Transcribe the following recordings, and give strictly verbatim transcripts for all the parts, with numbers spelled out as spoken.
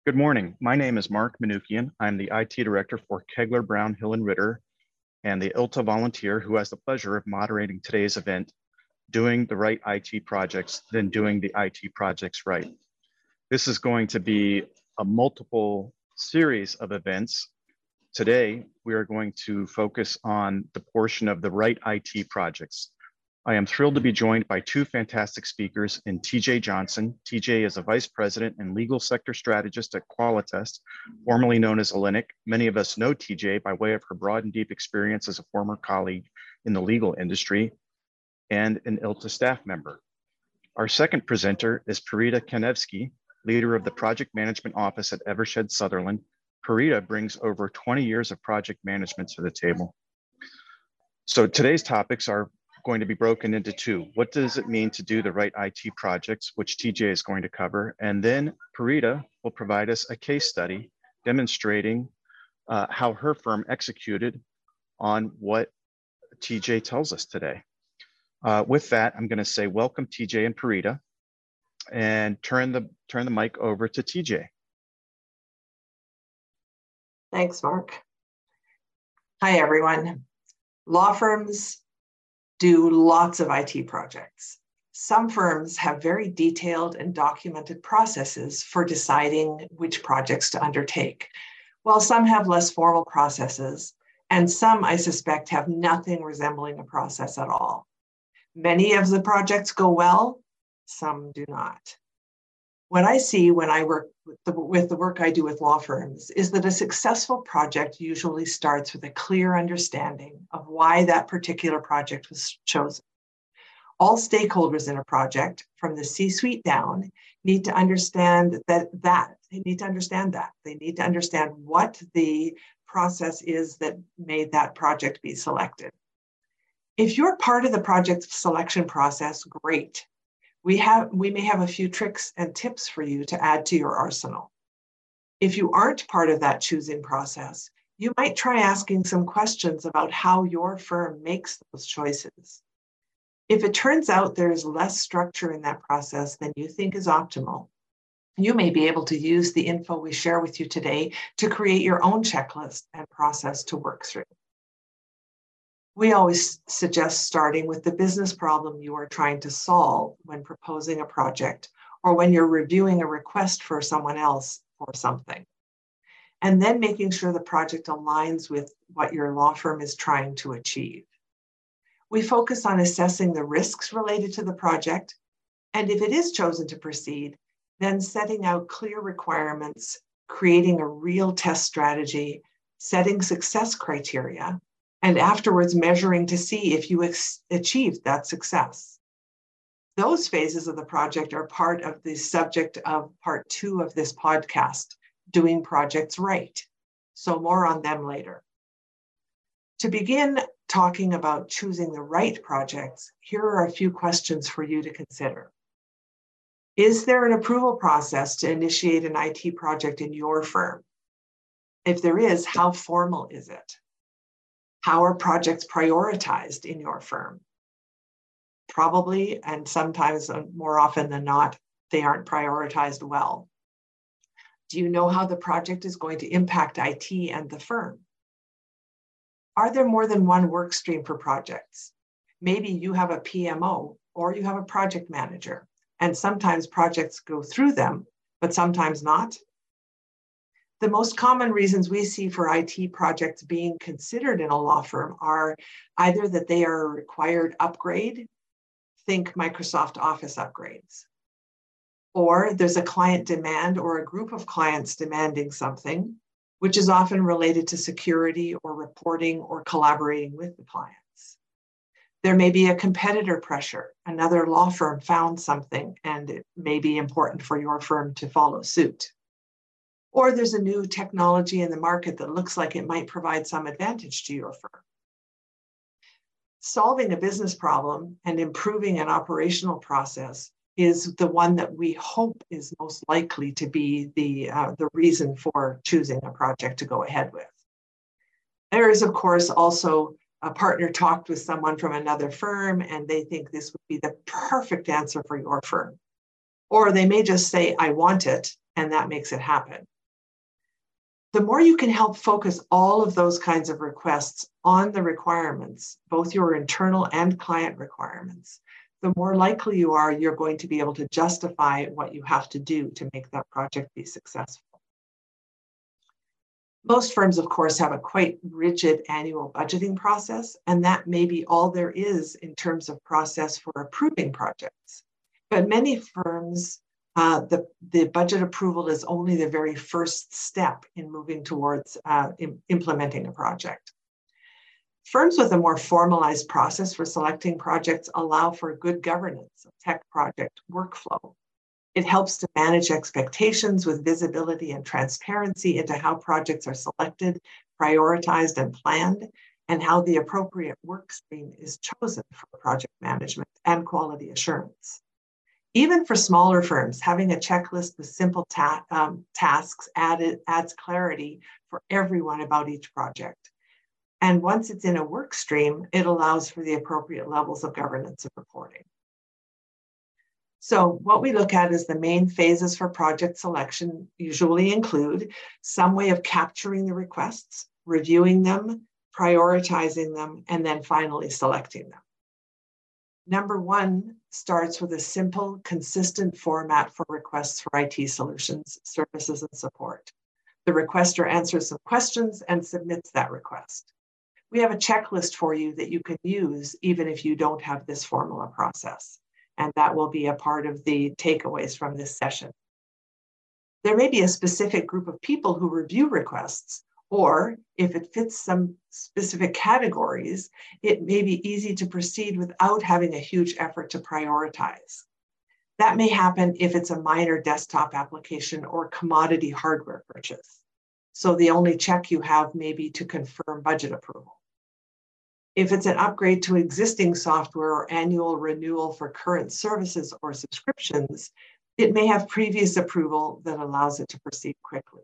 Good morning. My name is Mark Manukian. I'm the I T director for Kegler, Brown, Hill and Ritter, and the I L T A volunteer who has the pleasure of moderating today's event, Doing the Right I T Projects, then Doing the I T Projects Right. This is going to be a multiple series of events. Today, we are going to focus on the portion of the right I T projects. I am thrilled to be joined by two fantastic speakers in T J Johnson. T J is a vice president and legal sector strategist at Qualitas, formerly known as Hellenic. Many of us know T J by way of her broad and deep experience as a former colleague in the legal industry and an I L T A staff member. Our second presenter is Parita Kanevsky, leader of the project management office at Evershed Sutherland. Parita brings over twenty years of project management to the table. So today's topics are going to be broken into two. What does it mean to do the right I T projects, which T J is going to cover? And then Parita will provide us a case study demonstrating uh, how her firm executed on what T J tells us today. Uh, with that, I'm going to say welcome T J and Parita, and turn the, turn the mic over to T J. Thanks, Mark. Hi, everyone. Law firms do lots of I T projects. Some firms have very detailed and documented processes for deciding which projects to undertake, while some have less formal processes, and some, I suspect, have nothing resembling a process at all. Many of the projects go well, some do not. What I see when I work with the, with the work I do with law firms is that a successful project usually starts with a clear understanding of why that particular project was chosen. All stakeholders in a project, from the C-suite down, need to understand that, that. They need to understand that. They need to understand what the process is that made that project be selected. If you're part of the project selection process, great. We, have, we may have a few tricks and tips for you to add to your arsenal. If you aren't part of that choosing process, you might try asking some questions about how your firm makes those choices. If it turns out there is less structure in that process than you think is optimal, you may be able to use the info we share with you today to create your own checklist and process to work through. We always suggest starting with the business problem you are trying to solve when proposing a project or when you're reviewing a request for someone else for something, and then making sure the project aligns with what your law firm is trying to achieve. We focus on assessing the risks related to the project, and if it is chosen to proceed, then setting out clear requirements, creating a real test strategy, setting success criteria, and afterwards measuring to see if you achieved that success. Those phases of the project are part of the subject of part two of this podcast, Doing Projects Right. So more on them later. To begin talking about choosing the right projects, here are a few questions for you to consider. Is there an approval process to initiate an I T project in your firm? If there is, how formal is it? How are projects prioritized in your firm? Probably, and sometimes more often than not, they aren't prioritized well. Do you know how the project is going to impact I T and the firm? Are there more than one work stream for projects? Maybe you have a P M O or you have a project manager, and sometimes projects go through them, but sometimes not. The most common reasons we see for I T projects being considered in a law firm are either that they are a required upgrade, think Microsoft Office upgrades, or there's a client demand or a group of clients demanding something, which is often related to security or reporting or collaborating with the clients. There may be a competitor pressure. Another law firm found something and it may be important for your firm to follow suit. Or there's a new technology in the market that looks like it might provide some advantage to your firm. Solving a business problem and improving an operational process is the one that we hope is most likely to be the, uh, the reason for choosing a project to go ahead with. There is, of course, also a partner talked with someone from another firm and they think this would be the perfect answer for your firm. Or they may just say, I want it, and that makes it happen. The more you can help focus all of those kinds of requests on the requirements, both your internal and client requirements, the more likely you are you're going to be able to justify what you have to do to make that project be successful. Most firms, of course, have a quite rigid annual budgeting process, and that may be all there is in terms of process for approving projects. But many firms, uh, the, the budget approval is only the very first step in moving towards uh, im- implementing a project. Firms with a more formalized process for selecting projects allow for good governance of tech project workflow. It helps to manage expectations with visibility and transparency into how projects are selected, prioritized, and planned, and how the appropriate work stream is chosen for project management and quality assurance. Even for smaller firms, having a checklist with simple ta- um, tasks added, adds clarity for everyone about each project. And once it's in a work stream, it allows for the appropriate levels of governance and reporting. So what we look at as the main phases for project selection usually include some way of capturing the requests, reviewing them, prioritizing them, and then finally selecting them. Number one starts with a simple, consistent format for requests for I T solutions, services, and support. The requester answers some questions and submits that request. We have a checklist for you that you can use even if you don't have this formula process. And that will be a part of the takeaways from this session. There may be a specific group of people who review requests, or if it fits some specific categories, it may be easy to proceed without having a huge effort to prioritize. That may happen if it's a minor desktop application or commodity hardware purchase. So the only check you have may be to confirm budget approval. If it's an upgrade to existing software or annual renewal for current services or subscriptions, it may have previous approval that allows it to proceed quickly.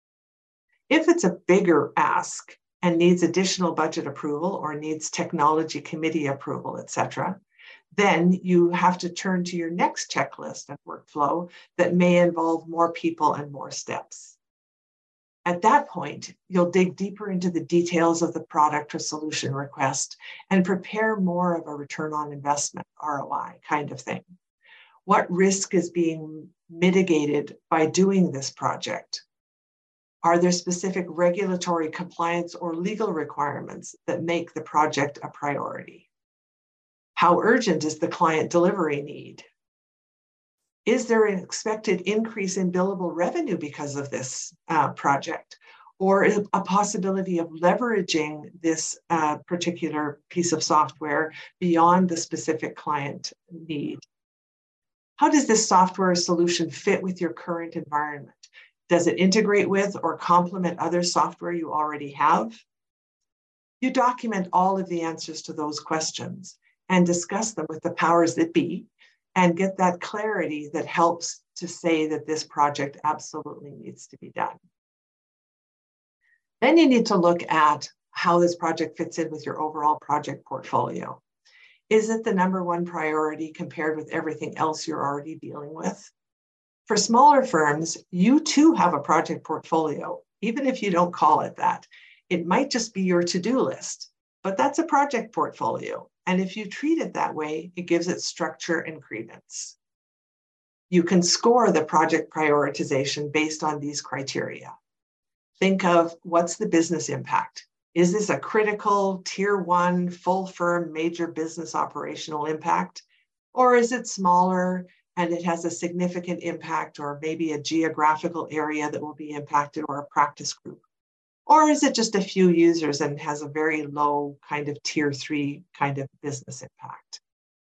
If it's a bigger ask and needs additional budget approval or needs technology committee approval, et cetera, then you have to turn to your next checklist and workflow that may involve more people and more steps. At that point, you'll dig deeper into the details of the product or solution request and prepare more of a return on investment, R O I kind of thing. What risk is being mitigated by doing this project? Are there specific regulatory compliance or legal requirements that make the project a priority? How urgent is the client delivery need? Is there an expected increase in billable revenue because of this uh, project? Or a possibility of leveraging this uh, particular piece of software beyond the specific client need? How does this software solution fit with your current environment? Does it integrate with or complement other software you already have? You document all of the answers to those questions and discuss them with the powers that be, and get that clarity that helps to say that this project absolutely needs to be done. Then you need to look at how this project fits in with your overall project portfolio. Is it the number one priority compared with everything else you're already dealing with? For smaller firms, you too have a project portfolio, even if you don't call it that. It might just be your to-do list, but that's a project portfolio. And if you treat it that way, it gives it structure and credence. You can score the project prioritization based on these criteria. Think of what's the business impact? Is this a critical tier one, full firm, major business operational impact? Or is it smaller and it has a significant impact, or maybe a geographical area that will be impacted, or a practice group? Or is it just a few users and has a very low kind of tier three kind of business impact?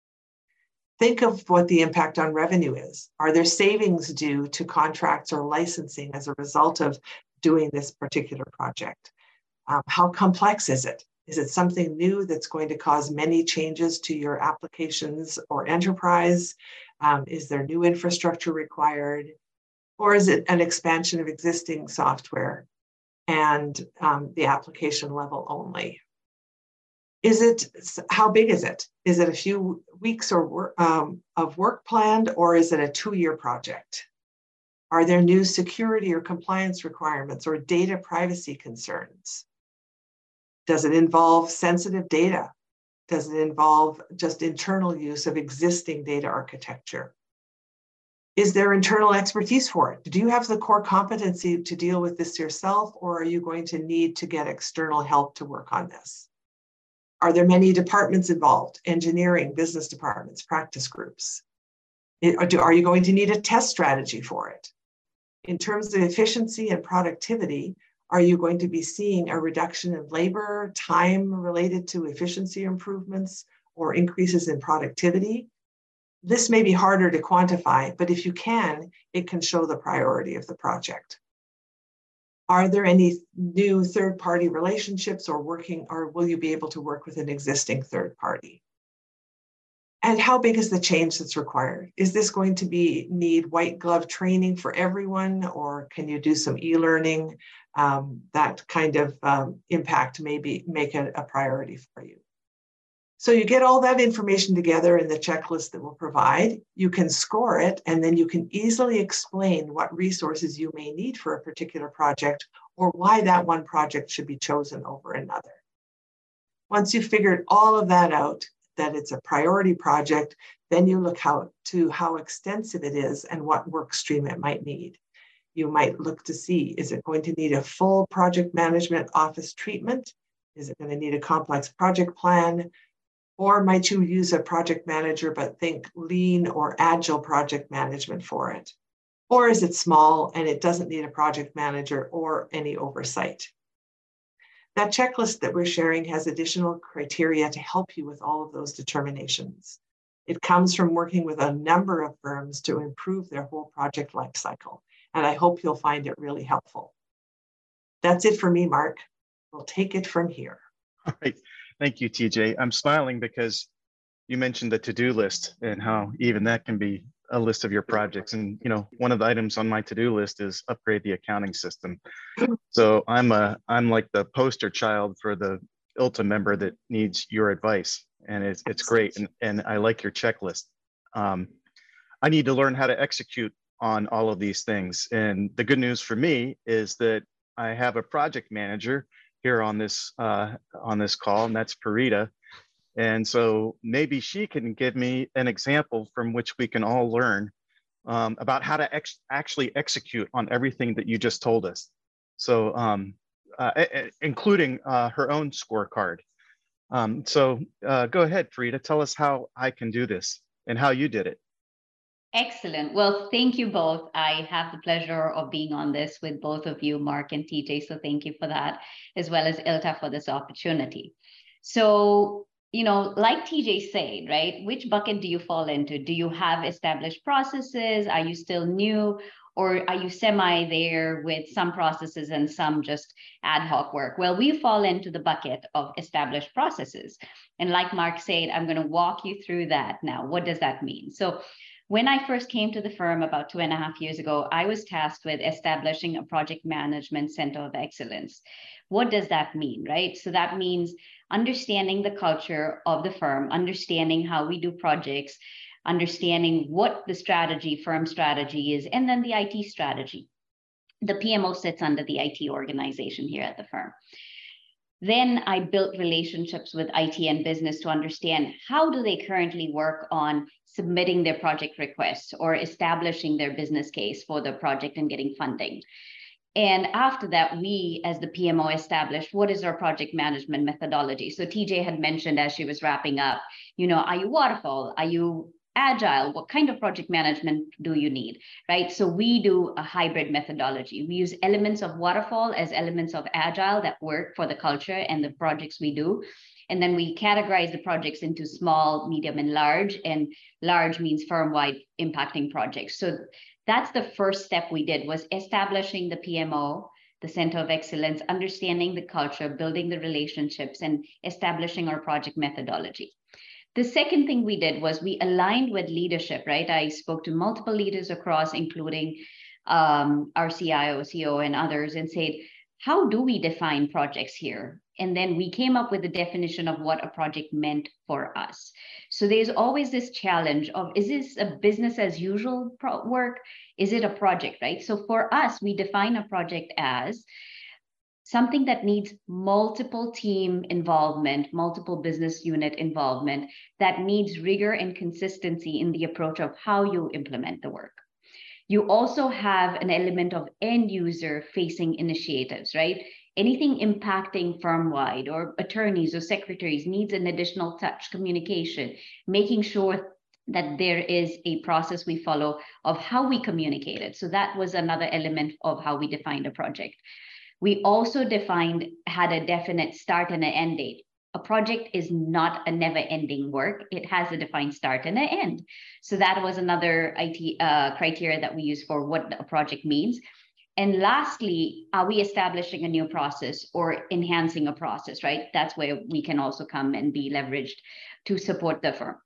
Think of what the impact on revenue is. Are there savings due to contracts or licensing as a result of doing this particular project? Um, how complex is it? Is it something new that's going to cause many changes to your applications or enterprise? Um, is there new infrastructure required? Or is it an expansion of existing software and um, the application level only? Is it, how big is it? Is it a few weeks or um, of work planned, or is it a two-year project? Are there new security or compliance requirements or data privacy concerns? Does it involve sensitive data? Does it involve just internal use of existing data architecture? Is there internal expertise for it? Do you have the core competency to deal with this yourself, or are you going to need to get external help to work on this? Are there many departments involved? Engineering, business departments, practice groups? Are you going to need a test strategy for it? In terms of efficiency and productivity, are you going to be seeing a reduction in labor, time related to efficiency improvements, or increases in productivity? This may be harder to quantify, but if you can, it can show the priority of the project. Are there any new third-party relationships or working, or will you be able to work with an existing third party? And how big is the change that's required? Is this going to be need white glove training for everyone, or can you do some e-learning? Um, that kind of um, impact maybe make it a priority for you. So you get all that information together in the checklist that we'll provide. You can score it, and then you can easily explain what resources you may need for a particular project or why that one project should be chosen over another. Once you've figured all of that out, that it's a priority project, then you look how, to how extensive it is and what work stream it might need. You might look to see, is it going to need a full project management office treatment? Is it going to need a complex project plan? Or might you use a project manager, but think lean or agile project management for it? Or is it small and it doesn't need a project manager or any oversight? That checklist that we're sharing has additional criteria to help you with all of those determinations. It comes from working with a number of firms to improve their whole project lifecycle. And I hope you'll find it really helpful. That's it for me, Mark. We'll take it from here. All right. Thank you, T J. I'm smiling because you mentioned the to-do list and how even that can be a list of your projects. And, you know, one of the items on my to-do list is upgrade the accounting system. So I'm a, I'm like the poster child for the I L T A member that needs your advice. And it's, it's great. And, and I like your checklist. Um, I need to learn how to execute on all of these things. And the good news for me is that I have a project manager here on this uh, on this call, and that's Parita. And so maybe she can give me an example from which we can all learn um, about how to ex actually execute on everything that you just told us. So um, uh, including uh, her own scorecard. Um, so uh, go ahead, Parita, tell us how I can do this and how you did it. Excellent. Well, thank you both. I have the pleasure of being on this with both of you, Mark and T J. So thank you for that, as well as I L T A for this opportunity. So, you know, like T J said, right, which bucket do you fall into? Do you have established processes? Are you still new? Or are you semi there with some processes and some just ad hoc work? Well, we fall into the bucket of established processes. And like Mark said, I'm going to walk you through that now. What does that mean? So when I first came to the firm about two and a half years ago, I was tasked with establishing a project management center of excellence. What does that mean, right? So that means understanding the culture of the firm, understanding how we do projects, understanding what the strategy, firm strategy is, and then the I T strategy. The P M O sits under the I T organization here at the firm. Then I built relationships with I T and business to understand how do they currently work on submitting their project requests or establishing their business case for the project and getting funding. And after that, we as the P M O established what is our project management methodology. So T J had mentioned as she was wrapping up, you know, are you waterfall? Are you agile? What kind of project management do you need, right? So we do a hybrid methodology. We use elements of waterfall as elements of agile that work for the culture and the projects we do. And then we categorize the projects into small, medium, and large. And large means firm-wide impacting projects. So that's the first step we did, was establishing the P M O, the Center of Excellence, understanding the culture, building the relationships, and establishing our project methodology. The second thing we did was we aligned with leadership, right? I spoke to multiple leaders across, including um, our C I O, C O O, and others, and said, how do we define projects here? And then we came up with the definition of what a project meant for us. So there's always this challenge of, is this a business as usual pro- work? Is it a project, right? So for us, we define a project as something that needs multiple team involvement, multiple business unit involvement, that needs rigor and consistency in the approach of how you implement the work. You also have an element of end user facing initiatives, right? Anything impacting firm-wide or attorneys or secretaries needs an additional touch communication, making sure that there is a process we follow of how we communicate it. So that was another element of how we defined a project. We also defined, had a definite start and an end date. A project is not a never-ending work. It has a defined start and an end. So that was another I T uh, criteria that we use for what a project means. And lastly, are we establishing a new process or enhancing a process, right? That's where we can also come and be leveraged to support the firm.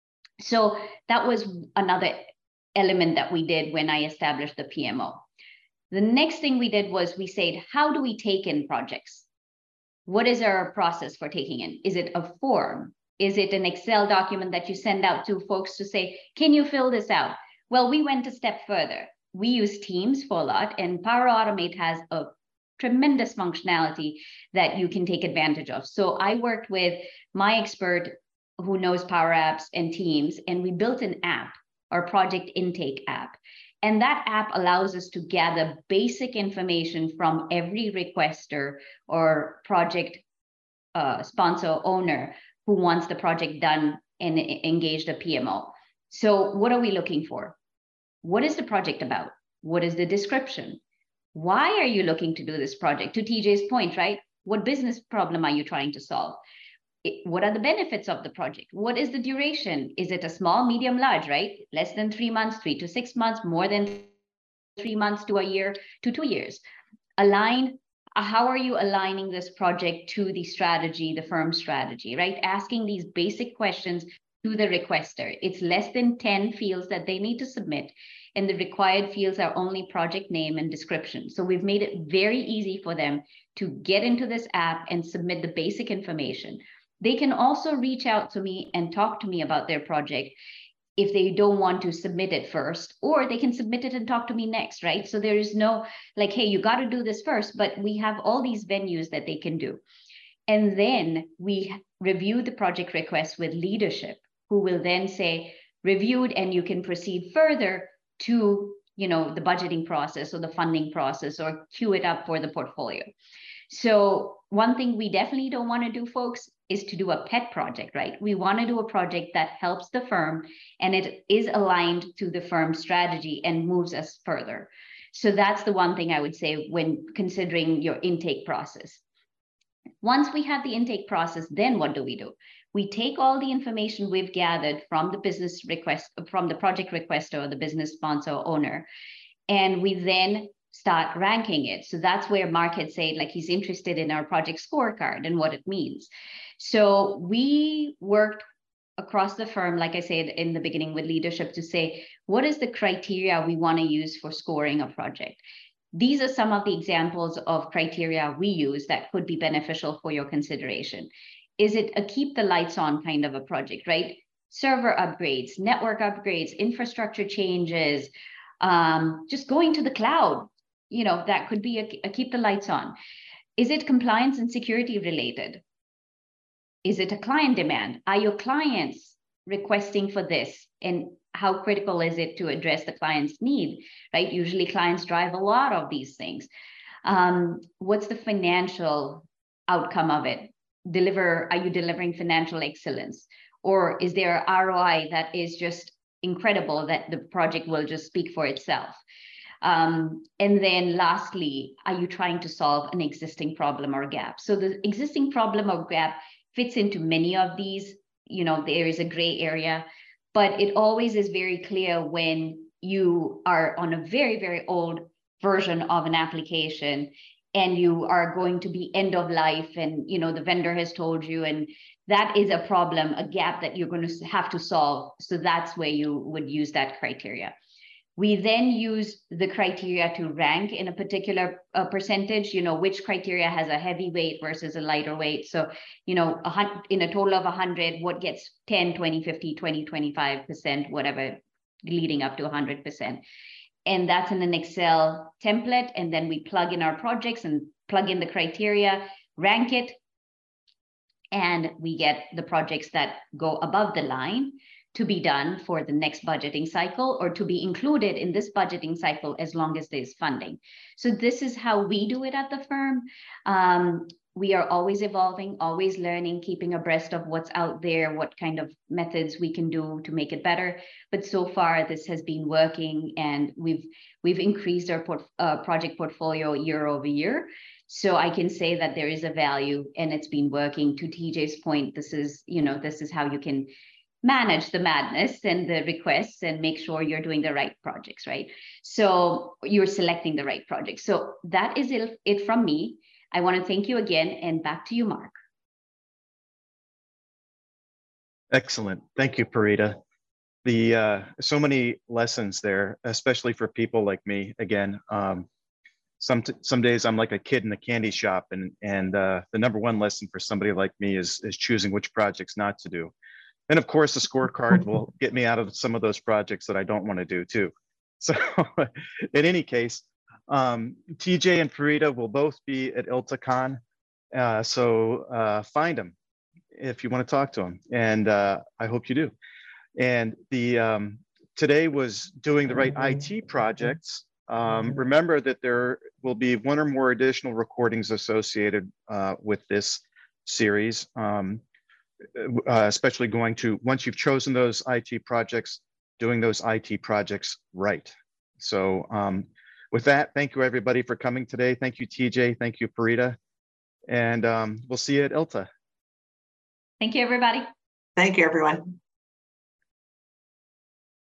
So that was another element that we did when I established the P M O. The next thing we did was we said, how do we take in projects? What is our process for taking in? Is it a form? Is it an Excel document that you send out to folks to say, can you fill this out? Well, we went a step further. We use Teams for a lot, and Power Automate has a tremendous functionality that you can take advantage of. So I worked with my expert who knows Power Apps and Teams, and we built an app, our project intake app. And that app allows us to gather basic information from every requester or project uh, sponsor owner who wants the project done and engaged a P M O. So what are we looking for? What is the project about? What is the description? Why are you looking to do this project? To T J's point, right? What business problem are you trying to solve? It, what are the benefits of the project? What is the duration? Is it a small, medium, large, right? Less than three months, three to six months, more than three months to a year to two years. Align, uh, how are you aligning this project to the strategy, the firm strategy, right? Asking these basic questions to the requester. It's less than ten fields that they need to submit, and the required fields are only project name and description. So we've made it very easy for them to get into this app and submit the basic information. They can also reach out to me and talk to me about their project if they don't want to submit it first, or they can submit it and talk to me next, right? So there is no like, hey, you got to do this first, but we have all these venues that they can do. And then we review the project request with leadership, who will then say, reviewed, and you can proceed further to, you know, the budgeting process or the funding process, or queue it up for the portfolio. So one thing we definitely don't want to do, folks, is to do a pet project, right? We want to do a project that helps the firm and it is aligned to the firm's strategy and moves us further. So that's the one thing I would say when considering your intake process. Once we have the intake process, then what do we do? We take all the information we've gathered from the business request, from the project requester or the business sponsor or owner, and we then start ranking it. So that's where Mark had said, like, he's interested in our project scorecard and what it means. So we worked across the firm, like I said in the beginning, with leadership to say, what is the criteria we want to use for scoring a project? These are some of the examples of criteria we use that could be beneficial for your consideration. Is it a keep the lights on kind of a project, right? Server upgrades, network upgrades, infrastructure changes, um, just going to the cloud, you know, that could be a, a keep the lights on. Is it compliance and security related? Is it a client demand? Are your clients requesting for this? And how critical is it to address the client's need, right? Usually clients drive a lot of these things. Um, what's the financial outcome of it? Deliver, are you delivering financial excellence? Or is there an R O I that is just incredible that the project will just speak for itself? Um, and then lastly, are you trying to solve an existing problem or gap? So the existing problem or gap fits into many of these, you know, there is a gray area, but it always is very clear when you are on a very, very old version of an application and you are going to be end of life and, you know, the vendor has told you, and that is a problem, a gap that you're going to have to solve. So that's where you would use that criteria. We then use the criteria to rank in a particular uh, percentage, you know, which criteria has a heavy weight versus a lighter weight. So, you know, a in a total of one hundred, what gets ten, twenty, fifty, twenty, twenty-five percent, whatever, leading up to one hundred percent. And that's in an Excel template. And then we plug in our projects and plug in the criteria, rank it, and we get the projects that go above the line to be done for the next budgeting cycle or to be included in this budgeting cycle as long as there's funding. So this is how we do it at the firm. Um, we are always evolving, always learning, keeping abreast of what's out there, what kind of methods we can do to make it better. But so far, this has been working, and we've we've increased our port, uh, project portfolio year over year. So I can say that there is a value, and it's been working. To T J's point, this is, you know, this is how you can manage the madness and the requests and make sure you're doing the right projects, right? So you're selecting the right projects. So that is it, it from me. I want to thank you again, and back to you, Mark. Excellent. Thank you, Parita. The uh, so many lessons there, especially for people like me. Again, um, some some days I'm like a kid in a candy shop, and and uh, the number one lesson for somebody like me is is choosing which projects not to do. And of course, the scorecard will get me out of some of those projects that I don't want to do too. So in any case, um, T J and Parita will both be at ILTACon. Uh, so uh, find them if you want to talk to them. And uh, I hope you do. And the um, today was doing the right I T projects. Um, remember that there will be one or more additional recordings associated uh, with this series. Um, Uh, especially going to, once you've chosen those I T projects, doing those I T projects right. So um, with that, thank you everybody for coming today. Thank you, T J. Thank you, Parita. And um, we'll see you at ILTA. Thank you, everybody. Thank you, everyone.